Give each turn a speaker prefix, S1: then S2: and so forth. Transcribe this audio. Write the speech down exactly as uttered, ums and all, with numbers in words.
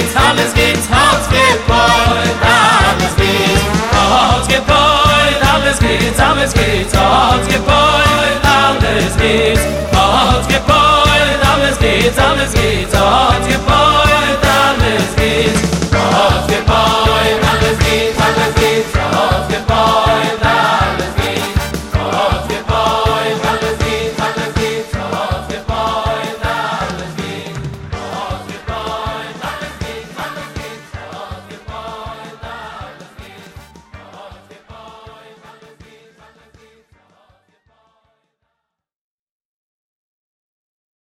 S1: geht's, alles geht's, Haus gebeut, alles geht's, Haus gebeut, alles geht's, alles geht's, Haus gebeut, alles geht's, Haus gebeut, alles geht's, alles geht's,